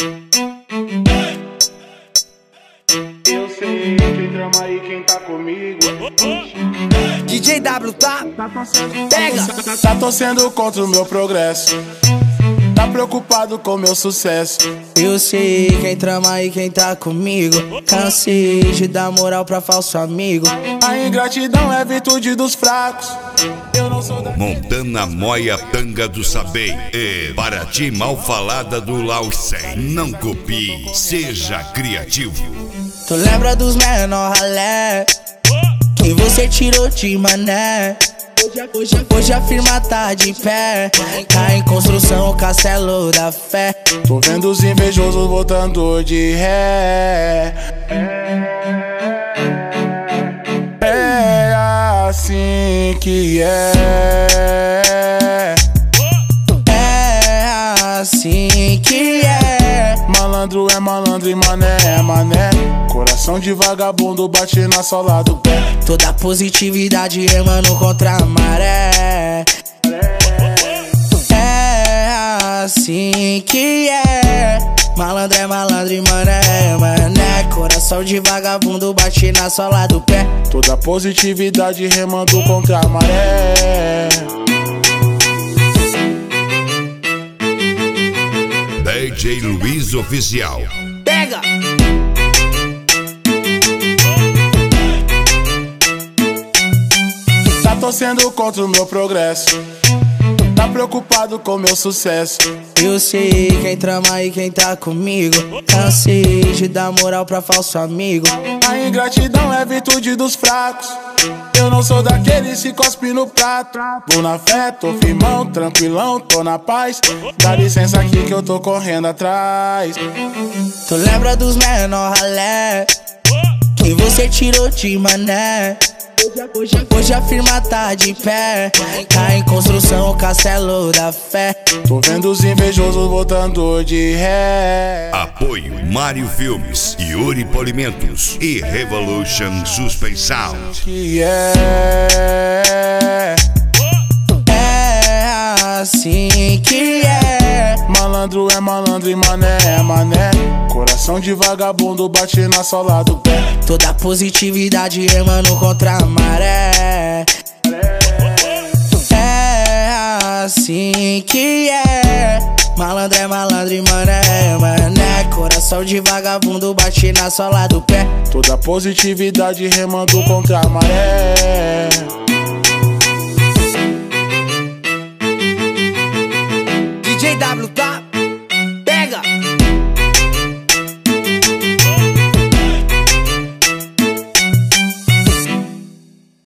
Eu sei quem trama e quem tá comigo. DJ W, tá? Pega! Tá torcendo contra o meu progresso, tá preocupado com meu sucesso. Eu sei quem trama e quem tá comigo. Cansei de dar moral pra falso amigo. A ingratidão é virtude dos fracos. Eu não sou da... Montana Moia Tanga do Sabem e Paraty mal falada do Lausen. Não copie, seja criativo. Tu lembra dos menor ralé que você tirou de mané? Hoje a firma tá de pé, tá em construção o castelo da fé. Tô vendo os invejosos voltando de ré. É assim que é. É assim que é. Malandro é malandro e mané é mané. Coração de vagabundo bate na sola do pé. Toda positividade remando contra a maré. É assim que é. Malandro é malandro e mané é mané. Coração de vagabundo bate na sola do pé. Toda positividade remando contra a maré. DJ Luiz Oficial. Pega! Tá torcendo contra o meu progresso, tá preocupado com meu sucesso. Eu sei quem trama e quem tá comigo. Cansei de dar moral pra falso amigo. A ingratidão é virtude dos fracos. Eu não sou daqueles que cospe no prato. Vou na fé, tô firmão, tranquilão, tô na paz. Dá licença aqui que eu tô correndo atrás. Tu lembra dos menor ralé que você tirou de mané? Hoje a firma tá de pé, tá em construção o castelo da fé. Tô vendo os invejosos voltando de ré. Apoio Mário Filmes, Yuri Polimentos e Revolution Suspensão. Que é assim que é. Malandro é malandro e mané é mané. Coração de vagabundo bate na sola do pé. Toda positividade remando contra a maré. É assim que é. Malandro é malandro e mané é mané. Coração de vagabundo bate na sola do pé. Toda positividade remando contra a maré.